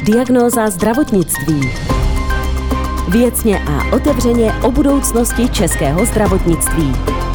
Diagnóza zdravotnictví. Věcně a otevřeně o budoucnosti českého zdravotnictví.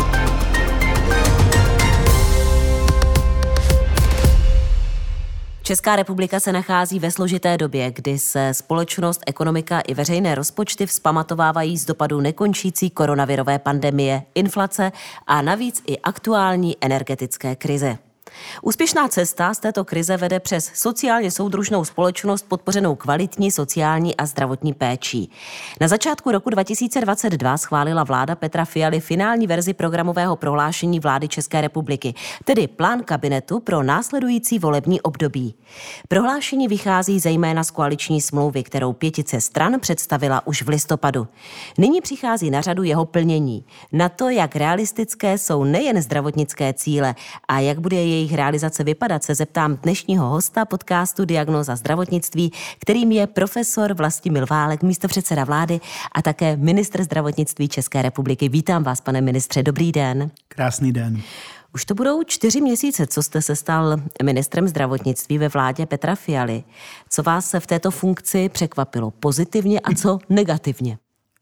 Česká republika se nachází ve složité době, kdy se společnost, ekonomika i veřejné rozpočty vzpamatovávají z dopadů nekončící koronavirové pandemie, inflace a navíc i aktuální energetické krize. Úspěšná cesta z této krize vede přes sociálně soudružnou společnost podpořenou kvalitní sociální a zdravotní péčí. Na začátku roku 2022 schválila vláda Petra Fialy finální verzi programového prohlášení vlády České republiky, tedy plán kabinetu pro následující volební období. Prohlášení vychází zejména z koaliční smlouvy, kterou 5 stran představila už v listopadu. Nyní přichází na řadu jeho plnění. Na to, jak realistické jsou nejen zdravotnické cíle a jak bude jejich realizace vypadat, se zeptám dnešního hosta podcastu Diagnóza zdravotnictví, kterým je profesor Vlastimil Válek, místopředseda vlády a také ministr zdravotnictví České republiky. Vítám vás, pane ministře, dobrý den. Krásný den. Už to budou 4 měsíce, co jste se stal ministrem zdravotnictví ve vládě Petra Fialy. Co vás se v této funkci překvapilo pozitivně a co negativně?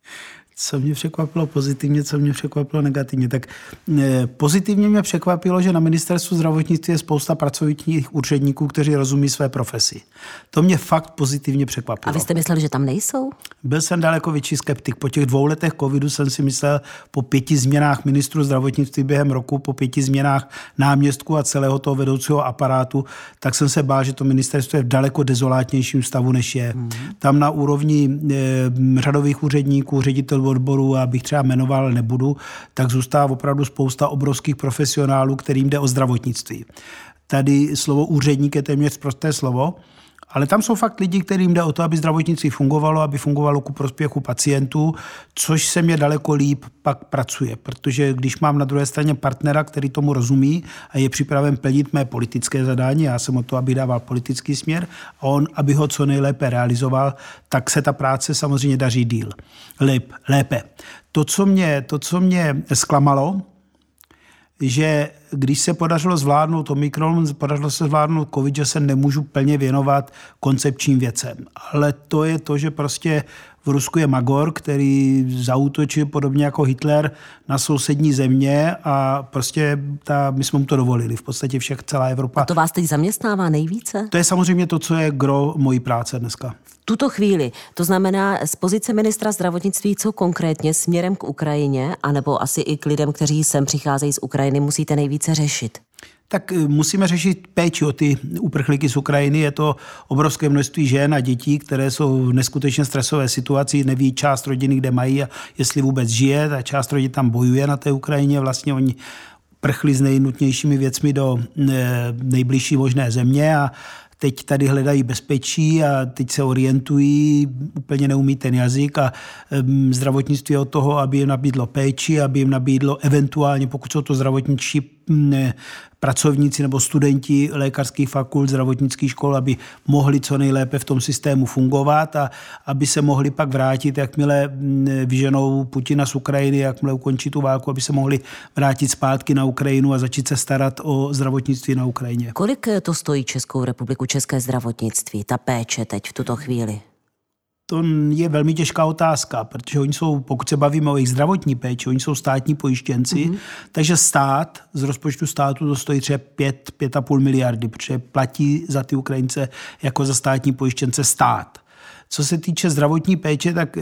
Co mě překvapilo pozitivně, co mě překvapilo negativně. Tak pozitivně mě překvapilo, že na ministerstvu zdravotnictví je spousta pracovitních úředníků, kteří rozumí své profesi. To mě fakt pozitivně překvapilo. A vy jste mysleli, že tam nejsou? Byl jsem daleko větší skeptik. Po těch 2 letech covidu jsem si myslel, po 5 změnách ministru zdravotnictví během roku, po 5 změnách náměstků a celého toho vedoucího aparátu, tak jsem se bál, že to ministerstvo je v daleko dezolátnějším stavu, než je. Tam na úrovni řadových úředníků, ředitelů odboru, abych třeba jmenoval, nebudu, tak zůstává opravdu spousta obrovských profesionálů, kterým jde o zdravotnictví. Tady slovo úředník je téměř prosté slovo, ale tam jsou fakt lidi, kterým jde o to, aby zdravotnictví fungovalo, aby fungovalo ku prospěchu pacientů, což se mě daleko líp pak pracuje, protože když mám na druhé straně partnera, který tomu rozumí a je připraven plnit mé politické zadání, já jsem o to, aby dával politický směr a on, aby ho co nejlépe realizoval, tak se ta práce samozřejmě daří lépe. To, co mě zklamalo, že když se podařilo zvládnout Omikron, podařilo se zvládnout covid, že se nemůžu plně věnovat koncepčním věcem. Ale to je to, že prostě v Rusku je magor, který zaútočil podobně jako Hitler na sousední země a prostě my jsme mu to dovolili. V podstatě celá Evropa. A to vás teď zaměstnává nejvíce? To je samozřejmě to, co je gro mojí práce dneska. Tuto chvíli, to znamená z pozice ministra zdravotnictví, co konkrétně směrem k Ukrajině, anebo asi i k lidem, kteří sem přicházejí z Ukrajiny, musíte nejvíce řešit? Tak musíme řešit péči o ty uprchlíky z Ukrajiny. Je to obrovské množství žen a dětí, které jsou v neskutečně stresové situaci, neví část rodiny, kde mají a jestli vůbec žije. Ta část rodiny tam bojuje na té Ukrajině. Vlastně oni prchli s nejnutnějšími věcmi do nejbližší možné země a teď tady hledají bezpečí a teď se orientují, úplně neumí ten jazyk a zdravotnictví je od toho, aby jim nabídlo péči, aby jim nabídlo eventuálně, pokud jsou to zdravotničtí pracovníci nebo studenti lékařských fakult, zdravotnických škol, aby mohli co nejlépe v tom systému fungovat a aby se mohli pak vrátit, jakmile vyženou Putina z Ukrajiny, jakmile ukončí tu válku, aby se mohli vrátit zpátky na Ukrajinu a začít se starat o zdravotnictví na Ukrajině. Kolik to stojí Českou republiku, české zdravotnictví, ta péče teď v tuto chvíli? To je velmi těžká otázka, protože oni jsou, pokud se bavíme o jejich zdravotní péči, oni jsou státní pojištěnci, takže stát, z rozpočtu státu to stojí třeba 5,5 miliardy, protože platí za ty Ukrajince jako za státní pojištěnce stát. Co se týče zdravotní péče, tak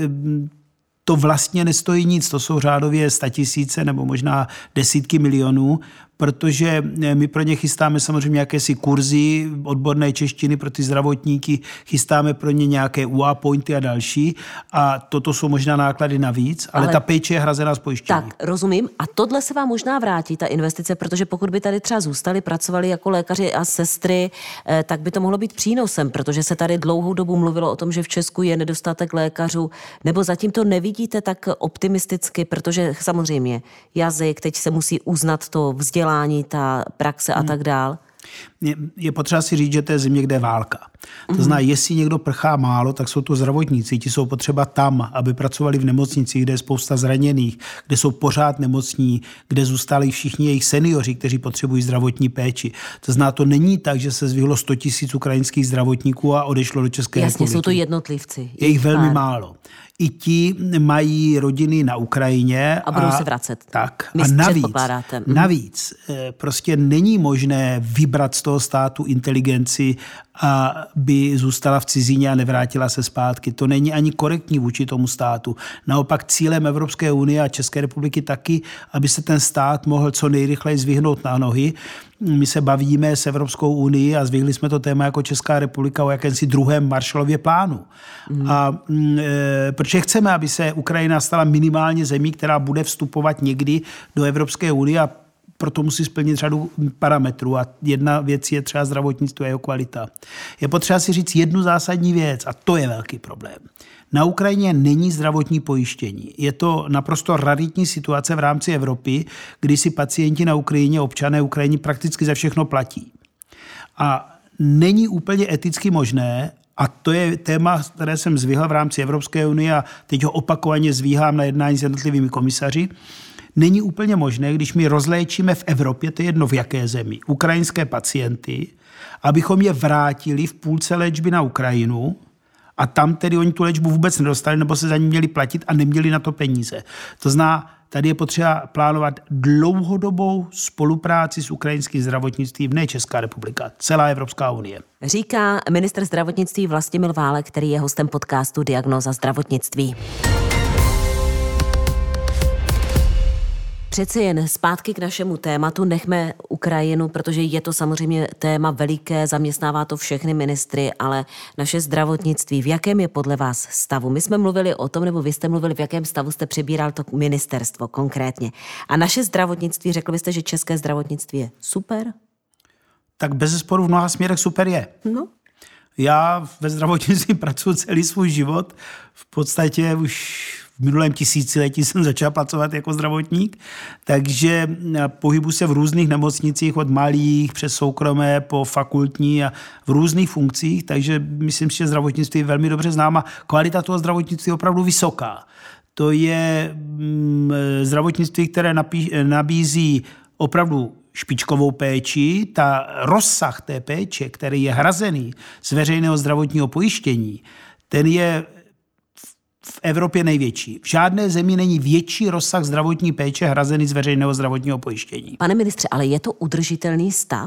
to vlastně nestojí nic, to jsou řádově 100 000 nebo možná desítky milionů, protože my pro ně chystáme samozřejmě jakési kurzy odborné češtiny pro ty zdravotníky, chystáme pro ně nějaké UA pointy a další a toto jsou možná náklady navíc, ale ta péče je hrazená z pojištění. Tak, rozumím. A tohle se vám možná vrátí, ta investice, protože pokud by tady třeba zůstali, pracovali jako lékaři a sestry, tak by to mohlo být přínosem, protože se tady dlouhou dobu mluvilo o tom, že v Česku je nedostatek lékařů, nebo zatím to nevidíte tak optimisticky, protože samozřejmě jazyk, teď se musí uznat to vzdělání, ta praxe a tak dál. Je potřeba si říct, že to je země, kde je válka. To znamená, jestli někdo prchá málo, tak jsou to zdravotníci. Ti jsou potřeba tam, aby pracovali v nemocnicích, kde je spousta zraněných, kde jsou pořád nemocní, kde zůstali všichni jejich seniori, kteří potřebují zdravotní péči. To znamená, to není tak, že se zvihlo 100 000 ukrajinských zdravotníků a odešlo do České republiky. Jasně, jsou to jednotlivci. Je jich velmi málo. I ti mají rodiny na Ukrajině. A budou se vracet. Tak. A navíc prostě není možné vybrat z toho státu inteligenci, aby zůstala v cizině a nevrátila se zpátky. To není ani korektní vůči tomu státu. Naopak cílem Evropské unie a České republiky taky, aby se ten stát mohl co nejrychleji zvihnout na nohy. My se bavíme s Evropskou unii a zvihli jsme to téma jako Česká republika o jakémsi druhém Marshallově plánu. Protože chceme, aby se Ukrajina stala minimálně zemí, která bude vstupovat někdy do Evropské unie a proto musí splnit řadu parametrů a jedna věc je třeba zdravotnictví a jeho kvalita. Je potřeba si říct jednu zásadní věc a to je velký problém. Na Ukrajině není zdravotní pojištění. Je to naprosto raritní situace v rámci Evropy, kdy si pacienti na Ukrajině, občané Ukrajiny prakticky za všechno platí. A není úplně eticky možné, a to je téma, které jsem zvyhl v rámci Evropské unie a teď ho opakovaně zvíhám na jednání s jednotlivými komisaři, není úplně možné, když my rozléčíme v Evropě, to je jedno v jaké zemi, ukrajinské pacienty, abychom je vrátili v půlce léčby na Ukrajinu a tam tedy oni tu léčbu vůbec nedostali nebo se za ní měli platit a neměli na to peníze. To znamená, tady je potřeba plánovat dlouhodobou spolupráci s ukrajinským zdravotnictvím, ne Česká republika, celá Evropská unie. Říká ministr zdravotnictví Vlastimil Válek, který je hostem podcastu Diagnóza zdravotnictví. Přeci jen zpátky k našemu tématu, nechme Ukrajinu, protože je to samozřejmě téma veliké, zaměstnává to všechny ministry, ale naše zdravotnictví, v jakém je podle vás stavu? My jsme mluvili o tom, nebo vy jste mluvili, v jakém stavu jste přebíral to ministerstvo konkrétně. A naše zdravotnictví, řekl byste, že české zdravotnictví je super? Tak bezesporu v mnoha směrech super je. No. Já ve zdravotnictví pracuji celý svůj život. V podstatě už v minulém tisíciletí jsem začal pracovat jako zdravotník, takže pohybuji se v různých nemocnicích od malých přes soukromé po fakultní a v různých funkcích, takže myslím si, že zdravotnictví je velmi dobře znám a kvalita toho zdravotnictví je opravdu vysoká. To je zdravotnictví, které nabízí opravdu špičkovou péči, ta rozsah té péče, který je hrazený z veřejného zdravotního pojištění, ten je v Evropě největší. V žádné zemi není větší rozsah zdravotní péče hrazený z veřejného zdravotního pojištění. Pane ministře, ale je to udržitelný stav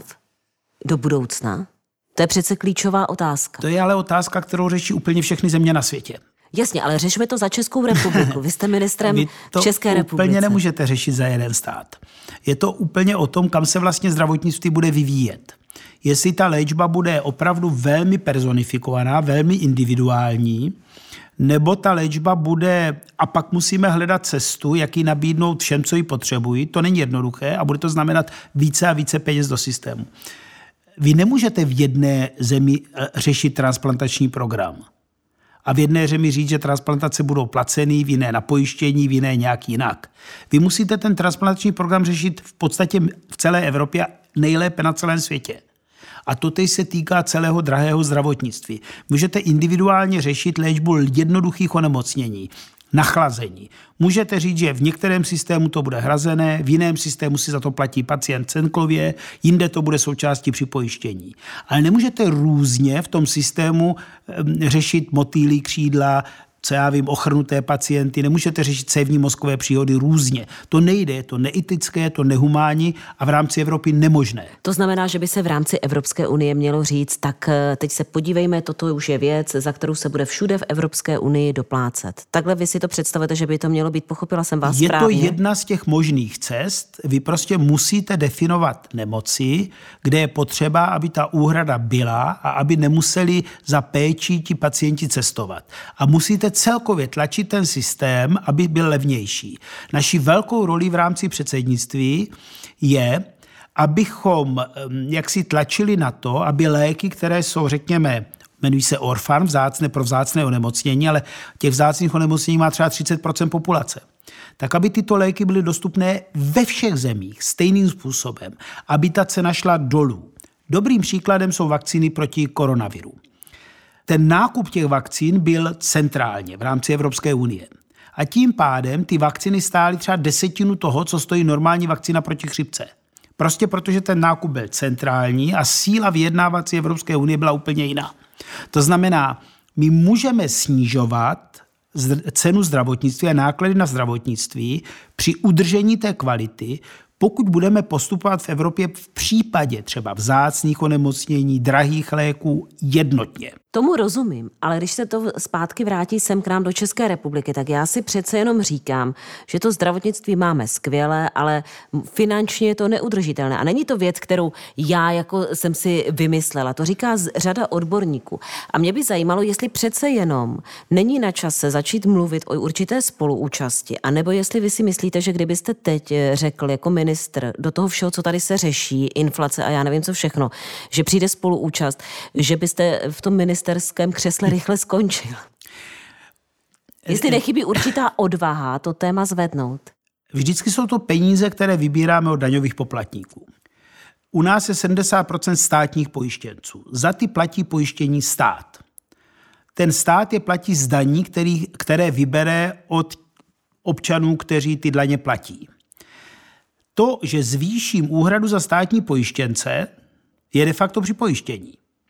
do budoucna? To je přece klíčová otázka. To je ale otázka, kterou řeší úplně všechny země na světě. Jasně, ale řešíme to za Českou republiku. Vy jste ministrem v České republice. Úplně nemůžete řešit za jeden stát. Je to úplně o tom, kam se vlastně zdravotnictví bude vyvíjet. Jestli ta léčba bude opravdu velmi personifikovaná, velmi individuální, nebo ta léčba bude, a pak musíme hledat cestu, jak ji nabídnout všem, co ji potřebují. To není jednoduché a bude to znamenat více a více peněz do systému. Vy nemůžete v jedné zemi řešit transplantační program. A v jedné zemi říct, že transplantace budou placený, v jiné na pojištění, v jiné nějak jinak. Vy musíte ten transplantační program řešit v podstatě v celé Evropě, nejlépe na celém světě. A to teď se týká celého drahého zdravotnictví. Můžete individuálně řešit léčbu jednoduchých onemocnění, nachlazení. Můžete říct, že v některém systému to bude hrazené, v jiném systému si za to platí pacient celkově, jinde to bude součástí při pojištění. Ale nemůžete různě v tom systému řešit motýlí křídla, co já vím, ochrnuté pacienty, nemůžete řešit cévní mozkové příhody různě. To nejde, je to neetické, je to nehumánní a v rámci Evropy nemožné. To znamená, že by se v rámci Evropské unie mělo říct, tak teď se podívejme, toto už je věc, za kterou se bude všude v Evropské unii doplácet. Takhle vy si to představujete, že by to mělo být, pochopila jsem vás správně? Je to jedna z těch možných cest. Vy prostě musíte definovat nemoci, kde je potřeba, aby ta úhrada byla a aby nemuseli za péči ti pacienti cestovat. A musíte celkově tlačit ten systém, aby byl levnější. Naší velkou roli v rámci předsednictví je, abychom jaksi tlačili na to, aby léky, které jsou, řekněme, jmenují se orphan, pro vzácné onemocnění, ale těch vzácných onemocnění má třeba 30% populace. Tak aby tyto léky byly dostupné ve všech zemích stejným způsobem, aby ta cena šla dolů. Dobrým příkladem jsou vakcíny proti koronaviru. ten nákup těch vakcín byl centrálně v rámci Evropské unie. A tím pádem ty vakcíny stály třeba 1/10 toho, co stojí normální vakcína proti chřipce. Prostě protože ten nákup byl centrální a síla vyjednávací Evropské unie byla úplně jiná. To znamená, my můžeme snižovat cenu zdravotnictví a náklady na zdravotnictví při udržení té kvality, pokud budeme postupovat v Evropě v případě třeba vzácných onemocnění, drahých léků jednotně. Tomu rozumím, ale když se to zpátky vrátí sem k nám do České republiky, tak já si přece jenom říkám, že to zdravotnictví máme skvělé, ale finančně je to neudržitelné. A není to věc, kterou já jako jsem si vymyslela. To říká řada odborníků. A mě by zajímalo, jestli přece jenom není na čase začít mluvit o určité spoluúčasti, anebo jestli vy si myslíte, že kdybyste teď řekl jako ministr do toho všeho, co tady se řeší, inflace a já nevím co všechno, že přijde spoluúčast, že byste v tom ministerském křesle rychle skončil. Jestli nechybí určitá odvaha to téma zvednout. Vždycky jsou to peníze, které vybíráme od daňových poplatníků. U nás je 70% státních pojištěnců. Za ty platí pojištění stát. Ten stát je platí z daní, které vybere od občanů, kteří ty daně platí. To, že zvýším úhradu za státní pojištěnce, je de facto připojištění.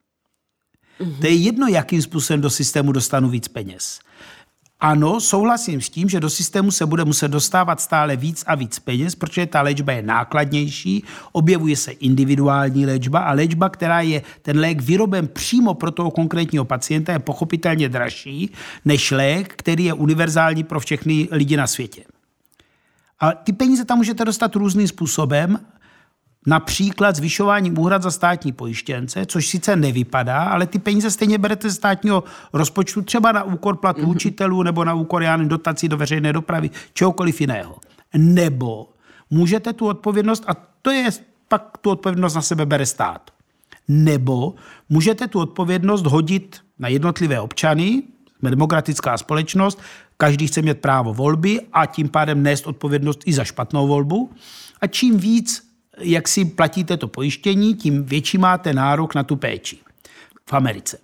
To je jedno, jakým způsobem do systému dostanu víc peněz. Ano, souhlasím s tím, že do systému se bude muset dostávat stále víc a víc peněz, protože ta léčba je nákladnější, objevuje se individuální léčba a léčba, která je ten lék vyroben přímo pro toho konkrétního pacienta, je pochopitelně dražší než lék, který je univerzální pro všechny lidi na světě. A ty peníze tam můžete dostat různým způsobem, například zvyšováním úhrad za státní pojištěnce, což sice nevypadá, ale ty peníze stejně berete ze státního rozpočtu třeba na úkor platů učitelů nebo na úkor dotací do veřejné dopravy, čehokoliv jiného. Nebo můžete tu odpovědnost, a to je pak tu odpovědnost na sebe bere stát. Nebo můžete tu odpovědnost hodit na jednotlivé občany, jsme demokratická společnost, každý chce mít právo volby a tím pádem nést odpovědnost i za špatnou volbu. A čím víc jak si platíte to pojištění, tím větší máte nárok na tu péči. V Americe.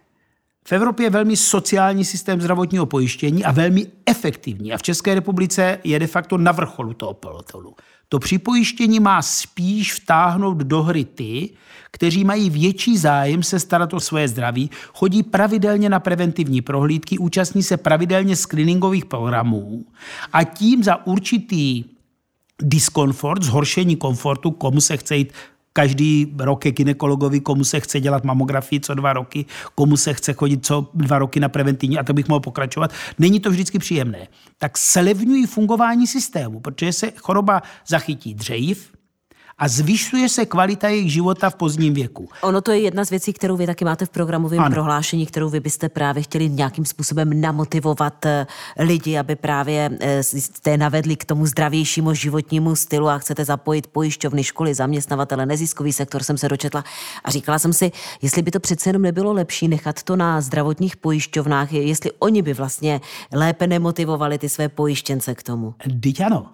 V Evropě je velmi sociální systém zdravotního pojištění a velmi efektivní. A v České republice je de facto na vrcholu toho pelotonu. To připojištění má spíš vtáhnout do hry ty, kteří mají větší zájem se starat o své zdraví, chodí pravidelně na preventivní prohlídky, účastní se pravidelně screeningových programů a tím za určitý diskomfort, zhoršení komfortu, komu se chce jít každý rok ke gynekologovi, komu se chce dělat mamografii co 2 roky, komu se chce chodit co 2 roky na preventivní, a to bych mohl pokračovat. Není to vždycky příjemné. Tak zlevňují fungování systému, protože se choroba zachytí dřív a zvyšuje se kvalita jejich života v pozdním věku. Ono to je jedna z věcí, kterou vy taky máte v programovém prohlášení, kterou vy byste právě chtěli nějakým způsobem namotivovat lidi, aby právě jste navedli k tomu zdravějšímu životnímu stylu a chcete zapojit pojišťovny, školy, zaměstnavatele, neziskový sektor, jsem se dočetla a říkala jsem si, jestli by to přece jenom nebylo lepší nechat to na zdravotních pojišťovnách, jestli oni by vlastně lépe nemotivovali ty své pojištěnce k tomu. Vždyť ano.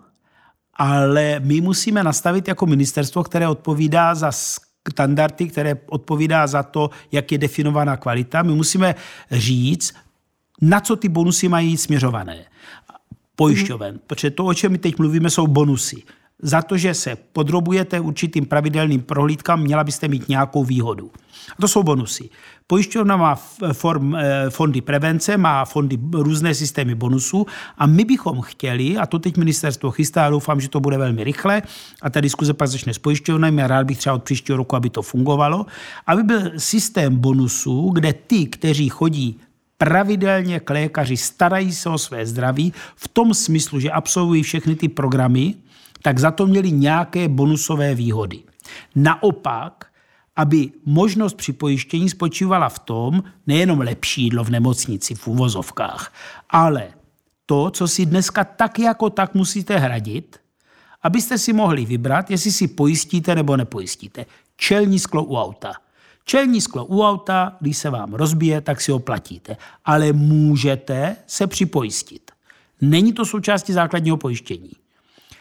Ale my musíme nastavit jako ministerstvo, které odpovídá za standardy, které odpovídá za to, jak je definovaná kvalita. My musíme říct, na co ty bonusy mají směřované. Pojišťoven. Protože to, o čem my teď mluvíme, jsou bonusy. Za to, že se podrobujete určitým pravidelným prohlídkám, měla byste mít nějakou výhodu. A to jsou bonusy. Pojišťovna má fondy prevence, má fondy různé systémy bonusů a my bychom chtěli, a to teď ministerstvo chystá, a doufám, že to bude velmi rychle, a ta diskuze pak začne s pojišťovnami a rád bych třeba od příštího roku, aby to fungovalo, aby byl systém bonusů, kde ty, kteří chodí pravidelně k lékaři, starají se o své zdraví, v tom smyslu, že absolvují všechny ty programy, tak za to měli nějaké bonusové výhody. Naopak, aby možnost připojištění spočívala v tom, nejenom lepší jídlo v nemocnici v uvozovkách, ale to, co si dneska tak jako tak musíte hradit, abyste si mohli vybrat, jestli si pojistíte nebo nepojistíte. Čelní sklo u auta. Čelní sklo u auta, když se vám rozbije, tak si ho platíte. Ale můžete se připojistit. Není to součástí základního pojištění.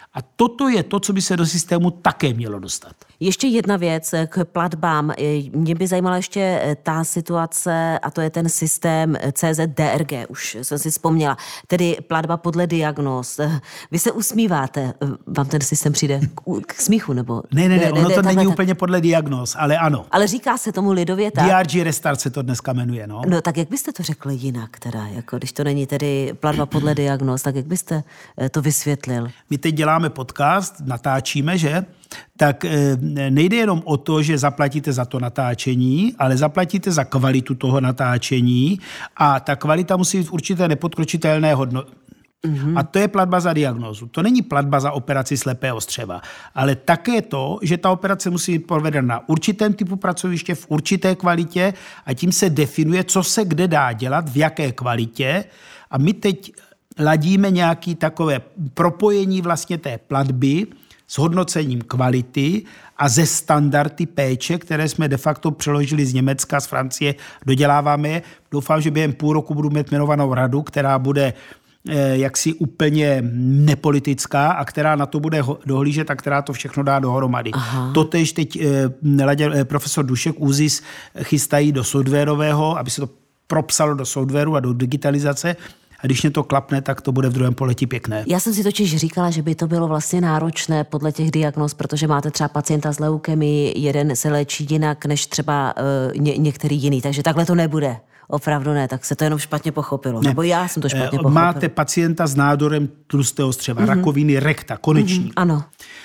A toto je to, co by se do systému také mělo dostat. Ještě jedna věc k platbám. Mě by zajímala ještě ta situace, a to je ten systém CZDRG, už jsem si vzpomněla, tedy platba podle diagnóz. Vy se usmíváte, vám ten systém přijde k smíchu, nebo? Ne, ono to není úplně podle diagnóz, ale ano. Ale říká se tomu lidově tak? DRG Restart se to dneska jmenuje, no. No tak jak byste to řekli jinak teda, jako když to není tedy platba podle diagnóz, tak jak byste to vysvětlil? My teď děláme podcast, natáčíme, že? Tak nejde jenom o to, že zaplatíte za to natáčení, ale zaplatíte za kvalitu toho natáčení a ta kvalita musí být v určité nepodkročitelné hodnotě. A to je platba za diagnózu. To není platba za operaci slepého střeva, ale také to, že ta operace musí být provedena na určitém typu pracoviště, v určité kvalitě a tím se definuje, co se kde dá dělat, v jaké kvalitě. A my teď ladíme nějaké takové propojení vlastně té platby s hodnocením kvality a ze standardy péče, které jsme de facto přeložili z Německa, z Francie, doděláváme je. Doufám, že během půl roku budu mít jmenovanou radu, která bude jaksi úplně nepolitická a která na to bude dohlížet a která to všechno dá dohromady. Totež teď profesor Dušek ÚZIS chystají do softwarového, aby se to propsalo do softwaru a do digitalizace. A když mě to klapne, tak to bude v druhém poletí pěkné. Já jsem si totiž říkala, že by to bylo vlastně náročné podle těch diagnóz, protože máte třeba pacienta s leukemií, jeden se léčí jinak než třeba některý jiný, takže takhle to nebude. Opravdu ne, tak se to jenom špatně pochopilo. Nebo já jsem to špatně pochopil. Máte pacienta s nádorem tlustého střeva, rakoviny rekta, konečný. Ano.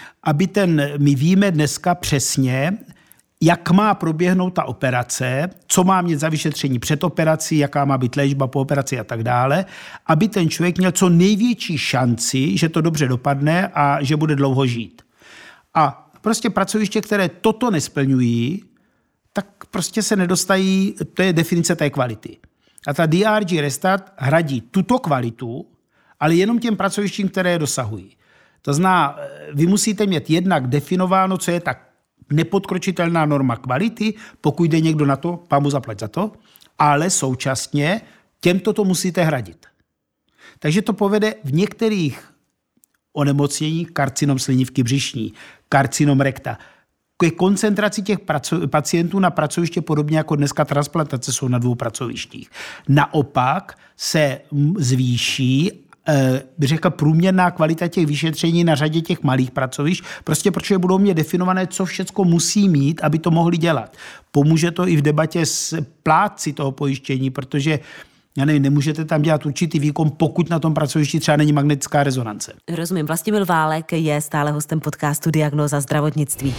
My víme dneska přesně, jak má proběhnout ta operace, co má mít za vyšetření před operací, jaká má být léčba po operaci a tak dále, aby ten člověk měl co největší šanci, že to dobře dopadne a že bude dlouho žít. A prostě pracoviště, které toto nesplňují, tak prostě se nedostají, to je definice té kvality. A ta DRG Restart hradí tuto kvalitu, ale jenom těm pracovištím, které je dosahují. To znamená, vy musíte mít jednak definováno, co je ta nepodkročitelná norma kvality, pokud jde někdo na to, pán mu zaplať za to, ale současně těmto to musíte hradit. Takže to povede v některých onemocněních, karcinom slinivky břišní, karcinom rekta, ke koncentraci těch pacientů na pracoviště podobně jako dneska transplantace jsou na 2 pracovištích. Naopak se zvýší bych řekl, průměrná kvalita těch vyšetření na řadě těch malých pracovišť, prostě protože budou mít definované, co všecko musí mít, aby to mohli dělat. Pomůže to i v debatě s plátci toho pojištění, protože já nevím, nemůžete tam dělat určitý výkon, pokud na tom pracovišti třeba není magnetická rezonance. Rozumím. Vlastimil Válek je stále hostem podcastu Diagnóza zdravotnictví.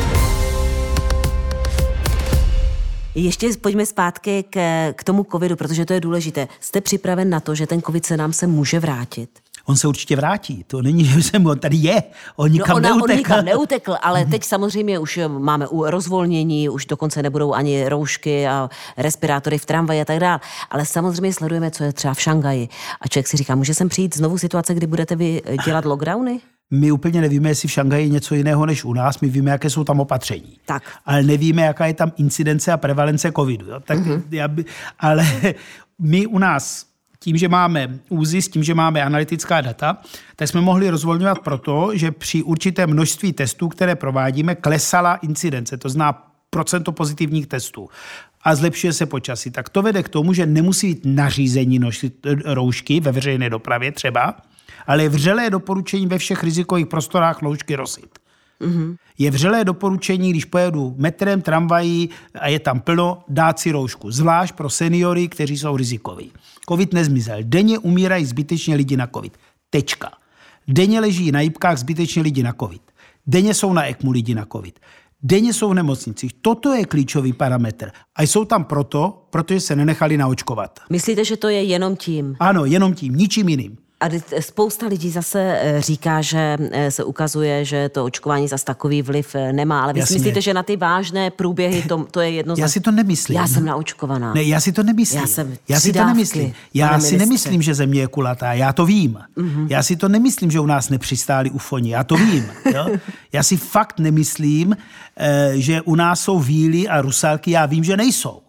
Ještě pojďme zpátky k tomu covidu, protože to je důležité. Jste připraven na to, že ten covid se nám může vrátit? On se určitě vrátí. To není, že on tady je. On nikam neutekl. On nikam neutekl, ale teď samozřejmě už máme rozvolnění, už dokonce nebudou ani roušky a respirátory v tramvaji a tak dále. Ale samozřejmě sledujeme, co je třeba v Šanghaji. A člověk si říká, může sem přijít znovu situace, kdy budete vy dělat lockdowny? My úplně nevíme, jestli v Šanghaji je něco jiného než u nás. My víme, jaké jsou tam opatření. Tak. Ale nevíme, jaká je tam incidence a prevalence covidu. Jo? Tak ale my u nás, tím, že máme ÚZIS, tím, že máme analytická data, tak jsme mohli rozvolňovat proto, že při určité množství testů, které provádíme, klesala incidence. To znamená procento pozitivních testů. A zlepšuje se počasí. Tak to vede k tomu, že nemusí být nařízení nosit roušky ve veřejné dopravě třeba, ale je vřelé doporučení ve všech rizikových prostorách roušky nosit. Je vřelé doporučení, když pojedu metrem, tramvají a je tam plno, dát si roušku. Zvlášť pro seniory, kteří jsou rizikoví. Covid nezmizel. Denně umírají zbytečně lidi na covid. Tečka. Denně leží na jipkách zbytečně lidi na covid. Denně jsou na ECMU lidi na covid. Denně jsou v nemocnicích. Toto je klíčový parametr. A jsou tam protože se nenechali naočkovat. Myslíte, že to je jenom tím? Ano, jenom tím, ničím jiným. A spousta lidí zase říká, že se ukazuje, že to očkování zas takový vliv nemá, ale vy si myslíte, že na ty vážné průběhy to je jedno. Já si to nemyslím. Já jsem naočkovaná. Ne, já si to nemyslím. Já si nemyslím, že země je kulatá, já to vím. Já si to nemyslím, že u nás nepřistáli ufoni, já to vím. Jo? Já si fakt nemyslím, že u nás jsou víly a rusálky, já vím, že nejsou.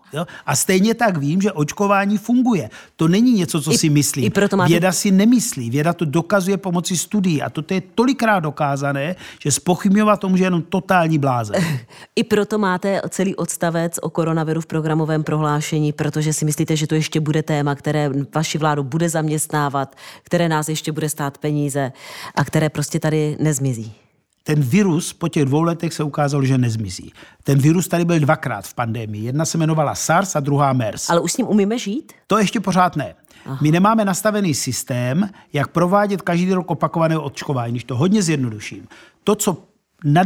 Jo? A stejně tak vím, že očkování funguje. To není něco, co si myslím. Věda si nemyslí. Věda to dokazuje pomocí studií. A to je tolikrát dokázané, že zpochybňovat to může jenom totální blázen. I proto máte celý odstavec o koronaviru v programovém prohlášení, protože si myslíte, že to ještě bude téma, které vaši vládu bude zaměstnávat, které nás ještě bude stát peníze a které prostě tady nezmizí. Ten virus po těch 2 letech se ukázalo, že nezmizí. Ten virus tady byl 2krát v pandemii. Jedna se jmenovala SARS a druhá MERS. Ale už s ním umíme žít? To ještě pořád ne. Aha. My nemáme nastavený systém, jak provádět každý rok opakované očkování, když to hodně zjednoduším. To, co na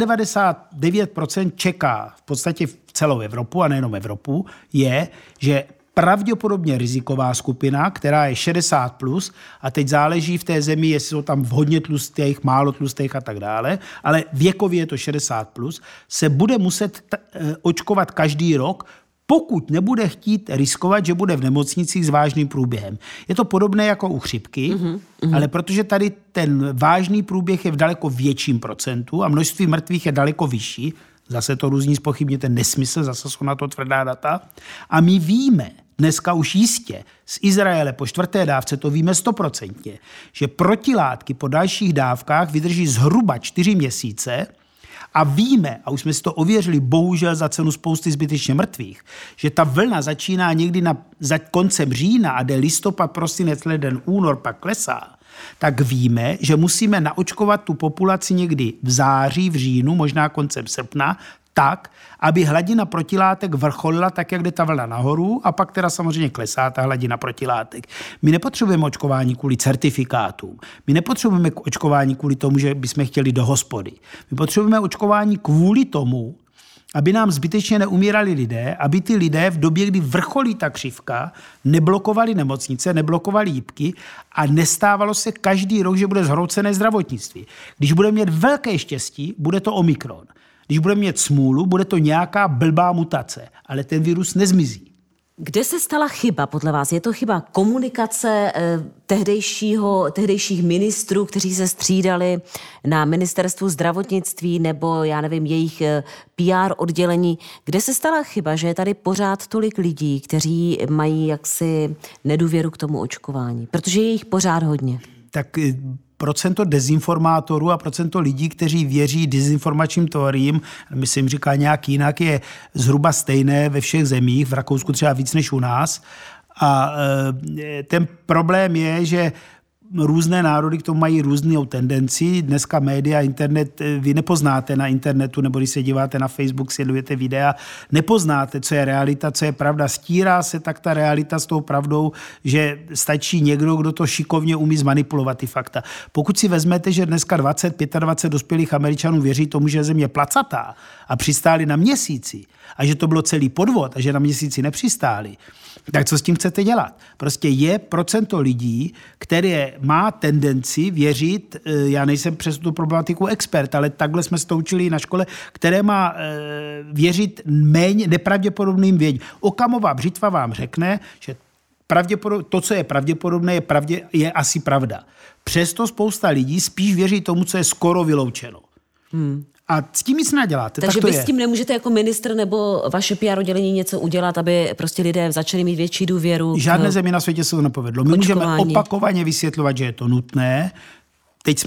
99% čeká v podstatě v celou Evropu a nejenom Evropu, je, že pravděpodobně riziková skupina, která je 60+, a teď záleží v té zemi, jestli jsou tam hodně tlustých, málo tlustých a tak dále, ale věkově je to 60+, se bude muset očkovat každý rok, pokud nebude chtít riskovat, že bude v nemocnicích s vážným průběhem. Je to podobné jako u chřipky, ale protože tady ten vážný průběh je v daleko větším procentu a množství mrtvých je daleko vyšší, zase to různí zpochybně ten nesmysl, zase jsou na to tvrdá data, a my víme, dneska už jistě, z Izraele po 4. dávce to víme 100%, že protilátky po dalších dávkách vydrží zhruba 4 měsíce a víme, a už jsme si to ověřili, bohužel za cenu spousty zbytečně mrtvých, že ta vlna začíná někdy za koncem října a jde listopad, prosinec, leden, únor, pak klesá, tak víme, že musíme naočkovat tu populaci někdy v září, v říjnu, možná koncem srpna, tak, aby hladina protilátek vrcholila tak, jak jde ta vlna nahoru, a pak teda samozřejmě klesá ta hladina protilátek. My nepotřebujeme očkování kvůli certifikátům. My nepotřebujeme očkování kvůli tomu, že bychom chtěli do hospody. My potřebujeme očkování kvůli tomu, aby nám zbytečně neumírali lidé, aby ty lidé v době, kdy vrcholí ta křivka, neblokovali nemocnice, neblokovali jípky a nestávalo se každý rok, že bude zhroucené zdravotnictví. Když budeme mít velké štěstí, bude to Omikron. Když budeme mít smůlu, bude to nějaká blbá mutace, ale ten virus nezmizí. Kde se stala chyba podle vás? Je to chyba komunikace tehdejších ministrů, kteří se střídali na ministerstvu zdravotnictví nebo, já nevím, jejich PR oddělení? Kde se stala chyba, že je tady pořád tolik lidí, kteří mají jaksi nedůvěru k tomu očkování? Protože je jich pořád hodně. Tak procento dezinformátorů a procento lidí, kteří věří dezinformačním teoriím, my se jim říká nějak jinak, je zhruba stejné ve všech zemích, v Rakousku třeba víc než u nás. A ten problém je, že různé národy k tomu mají různou tendenci. Dneska média, internet, vy nepoznáte na internetu, nebo když se díváte na Facebook, sledujete videa, nepoznáte, co je realita, co je pravda. Stírá se tak ta realita s tou pravdou, že stačí někdo, kdo to šikovně umí zmanipulovat ty fakta. Pokud si vezmete, že dneska 25 dospělých Američanů věří tomu, že Země je placatá a přistáli na Měsíci a že to bylo celý podvod a že na Měsíci nepřistáli, tak co s tím chcete dělat? Prostě je procento lidí, které má tendenci věřit, já nejsem přes tu problematiku expert, ale takhle jsme se to učili na škole, které má věřit méně nepravděpodobným vědím. Okamová břitva vám řekne, že to, co je pravděpodobné, je asi pravda. Přesto spousta lidí spíš věří tomu, co je skoro vyloučeno. A s tím nic neděláte. Takže tak to vy s tím nemůžete jako ministr nebo vaše PR oddělení něco udělat, aby prostě lidé začali mít větší důvěru? Žádné zemi na světě se to nepovedlo. My můžeme opakovaně vysvětlovat, že je to nutné. Teď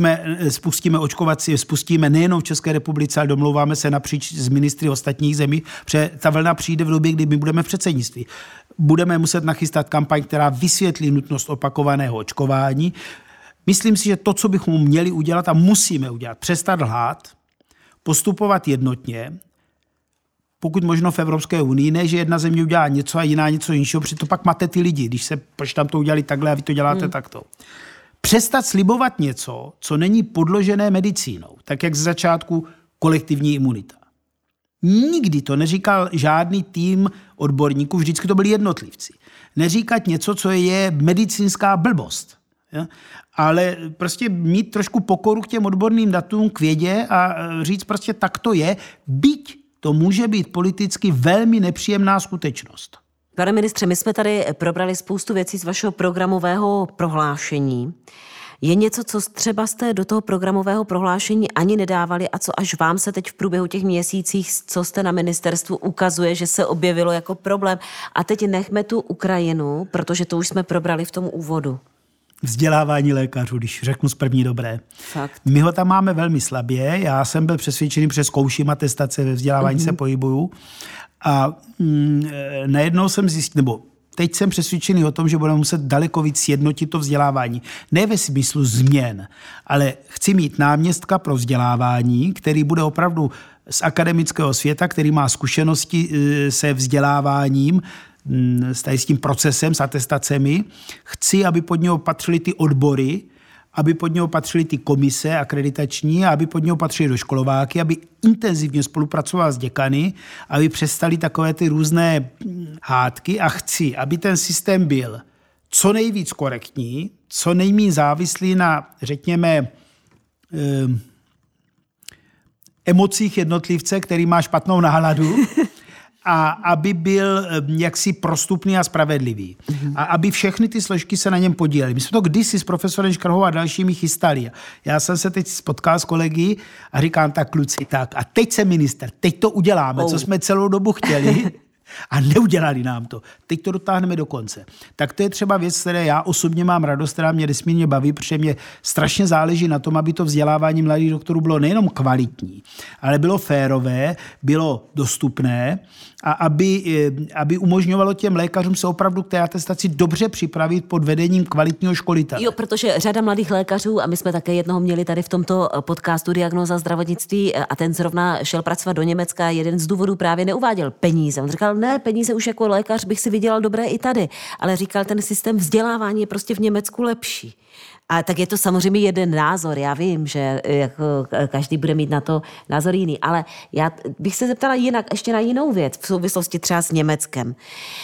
spustíme nejenom v České republice, ale domlouváme se napříč s ministry ostatních zemí, protože ta vlna přijde v době, kdy my budeme v předsednictví. Budeme muset nachystat kampaň, která vysvětlí nutnost opakovaného očkování. Myslím si, že to, co bychom měli udělat a musíme udělat, přestat lhát, postupovat jednotně, pokud možno v Evropské unii, ne, že jedna země udělá něco a jiná něco jiného, protože to pak máte ty lidi, proč tam to udělali takhle a vy to děláte takto. Přestat slibovat něco, co není podložené medicínou, tak jak ze začátku kolektivní imunita. Nikdy to neříkal žádný tým odborníků, vždycky to byli jednotlivci. Neříkat něco, co je medicínská blbost. Ja? Ale prostě mít trošku pokoru k těm odborným datům, k vědě a říct prostě tak to je, byť to může být politicky velmi nepříjemná skutečnost. Pane ministře, my jsme tady probrali spoustu věcí z vašeho programového prohlášení. Je něco, co třeba jste do toho programového prohlášení ani nedávali a co až vám se teď v průběhu těch měsících, co jste na ministerstvu, ukazuje, že se objevilo jako problém? A teď nechme tu Ukrajinu, protože to už jsme probrali v tom úvodu. Vzdělávání lékařů, když řeknu z první dobré. Fakt. My ho tam máme velmi slabě. Já jsem byl přesvědčený, přes zkouším atestace, ve vzdělávání se pohybuju. A najednou jsem zjistil, nebo teď jsem přesvědčený o tom, že budeme muset daleko víc sjednotit to vzdělávání. Ne ve smyslu změn, ale chci mít náměstka pro vzdělávání, který bude opravdu z akademického světa, který má zkušenosti se vzděláváním, s tím procesem, s atestacemi. Chci, aby pod něho patřily ty odbory, aby pod něho patřily ty komise akreditační, aby pod něho patřily doškolováky, aby intenzivně spolupracoval s děkany, aby přestali takové ty různé hádky a chci, aby ten systém byl co nejvíc korektní, co nejméně závislý na, řekněme, emocích jednotlivce, který má špatnou náladu, a aby byl jaksi prostupný a spravedlivý. A aby všechny ty složky se na něm podílely. My jsme to kdysi s profesorem Škrhou a dalšími chystali. Já jsem se teď spotkal s kolegy a říkám, tak kluci, tak a teď jsem minister, teď to uděláme, co jsme celou dobu chtěli a neudělali nám to. Teď to dotáhneme do konce. Tak to je třeba věc, které já osobně mám radost, která mě nesmírně baví, protože mě strašně záleží na tom, aby to vzdělávání mladých doktorů bylo nejenom kvalitní, ale bylo férové, bylo dostupné a aby umožňovalo těm lékařům se opravdu k té atestaci dobře připravit pod vedením kvalitního školitele. Jo, protože řada mladých lékařů, a my jsme také jednoho měli tady v tomto podcastu Diagnóza zdravotnictví a ten zrovna šel pracovat do Německa, jeden z důvodů právě neuváděl peníze. On říkal, ne, peníze už jako lékař bych si vydělal dobré i tady, ale říkal, ten systém vzdělávání je prostě v Německu lepší. A tak je to samozřejmě jeden názor. Já vím, že jako každý bude mít na to názor jiný, ale já bych se zeptala jinak ještě na jinou věc v souvislosti třeba s Německem.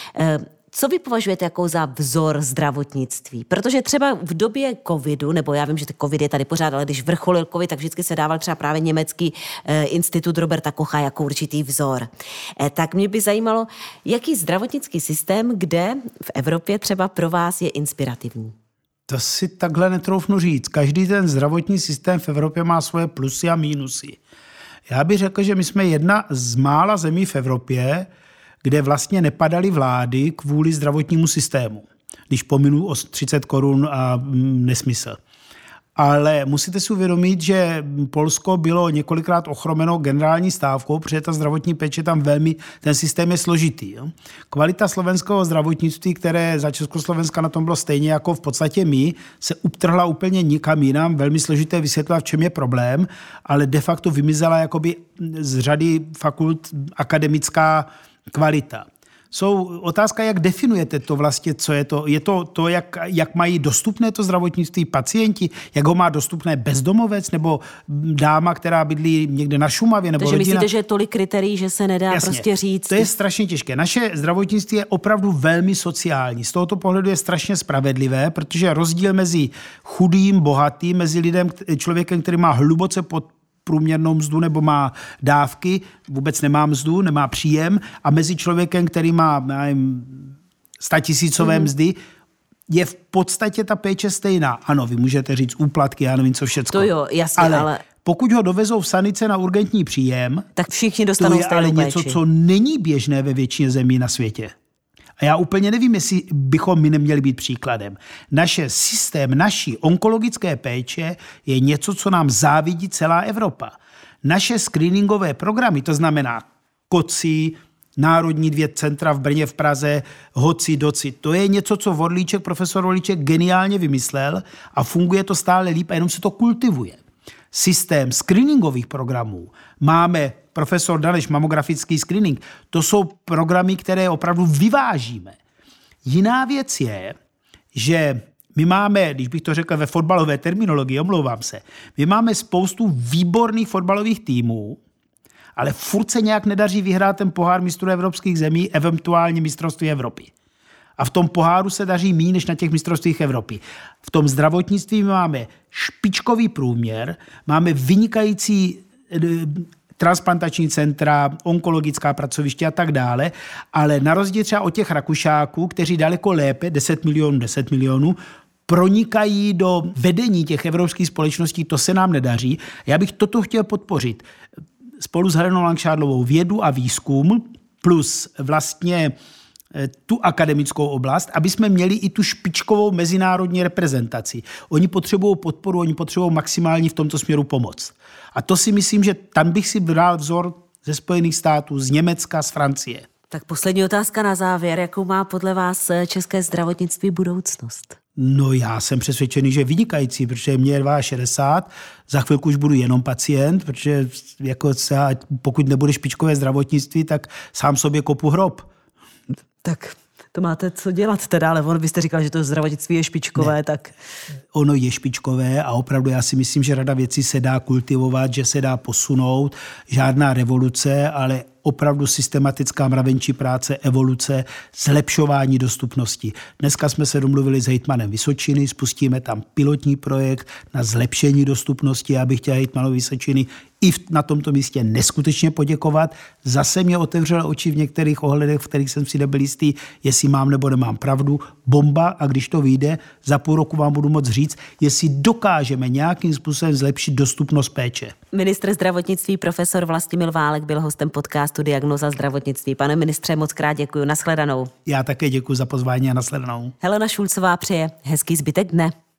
Co vy považujete jako za vzor zdravotnictví? Protože třeba v době covidu, nebo já vím, že covid je tady pořád, ale když vrcholil covid, tak vždycky se dával třeba právě německý institut Roberta Kocha jako určitý vzor. Tak mě by zajímalo, jaký zdravotnický systém, kde v Evropě třeba pro vás je inspirativní? To si takhle netroufnu říct. Každý ten zdravotní systém v Evropě má svoje plusy a mínusy. Já bych řekl, že my jsme jedna z mála zemí v Evropě, kde vlastně nepadaly vlády kvůli zdravotnímu systému. Když pominu o 30 korun a nesmysl. Ale musíte si uvědomit, že Polsko bylo několikrát ochromeno generální stávkou, protože ta zdravotní péče tam ten systém je složitý. Jo? Kvalita slovenského zdravotnictví, které za Československa na tom bylo stejně jako v podstatě my, se uptrhla úplně nikam jinam. Velmi složité vysvětlovat, v čem je problém, ale de facto vymizela jakoby z řady fakult akademická kvalita. Otázka, jak definujete to vlastně, co je to? Je to jak mají dostupné to zdravotnictví pacienti? Jak ho má dostupné bezdomovec nebo dáma, která bydlí někde na Šumavě? Nebo takže rodina? myslíte, že je tolik kritérií, že se nedá prostě říct? To je strašně těžké. Naše zdravotnictví je opravdu velmi sociální. Z tohoto pohledu je strašně spravedlivé, protože rozdíl mezi chudým, bohatým, mezi člověkem, který má hluboce pod průměrnou mzdu nebo má dávky, vůbec nemá mzdu, nemá příjem, a mezi člověkem, který má 100 000 mzdy, je v podstatě ta péče stejná. Ano, vy můžete říct úplatky, já nevím co všecko. To jo, jasně, ale pokud ho dovezou v sanice na urgentní příjem, tak všichni dostanou stejnou péči. To je ale něco, co není běžné ve většině zemí na světě. A já úplně nevím, jestli bychom my neměli být příkladem. Naší onkologické péče je něco, co nám závidí celá Evropa. Naše screeningové programy, to znamená KOCI, Národní 2 centra v Brně, v Praze, HOCI, DOCI, to je něco, co profesor Vorlíček geniálně vymyslel a funguje to stále líp a jenom se to kultivuje. Systém screeningových programů máme profesor Daneš, mamografický screening. To jsou programy, které opravdu vyvážíme. Jiná věc je, že my máme, když bych to řekl ve fotbalové terminologii, omlouvám se, my máme spoustu výborných fotbalových týmů, ale furt se nějak nedaří vyhrát ten pohár mistrů evropských zemí, eventuálně mistrovství Evropy. A v tom poháru se daří méně než na těch mistrovstvích Evropy. V tom zdravotnictví máme špičkový průměr, máme vynikající transplantační centra, onkologická pracoviště a tak dále, ale na rozdíl třeba od těch Rakušáků, kteří daleko lépe, 10 milionů, pronikají do vedení těch evropských společností, to se nám nedaří. Já bych toto chtěl podpořit. Spolu s Helenou Langšádlovou vědu a výzkum plus vlastně tu akademickou oblast, aby jsme měli i tu špičkovou mezinárodní reprezentaci. Oni potřebují podporu, oni potřebují maximálně v tomto směru pomoc. A to si myslím, že tam bych si bral vzor ze Spojených států, z Německa, z Francie. Tak poslední otázka na závěr. Jakou má podle vás české zdravotnictví budoucnost? No já jsem přesvědčený, že je vynikající, protože mě je 62, za chvilku už budu jenom pacient, protože pokud nebude špičkové zdravotnictví, tak sám sobě kopu hrob. Tak to máte co dělat teda, ale vy jste říkal, že to zdravotnictví je špičkové, ne. Tak... Ono je špičkové a opravdu já si myslím, že řada věcí se dá kultivovat, že se dá posunout. Žádná revoluce, ale opravdu systematická mravenčí práce, evoluce, zlepšování dostupnosti. Dneska jsme se domluvili s hejtmanem Vysočiny, spustíme tam pilotní projekt na zlepšení dostupnosti. Já bych chtěl hejtmanovi Vysočiny i na tomto místě neskutečně poděkovat. Zase mě otevřel oči v některých ohledech, v kterých jsem si nebyl jistý, jestli mám nebo nemám pravdu. Bomba, a když to vyjde, za půl roku vám budu moct říct, jestli dokážeme nějakým způsobem zlepšit dostupnost péče. Ministr zdravotnictví profesor Vlastimil Válek byl hostem podcastu Diagnóza zdravotnictví. Pane ministře, moc krát děkuji. Nashledanou. Já také děkuji za pozvání a nashledanou. Helena Šulcová přeje hezký zbytek dne.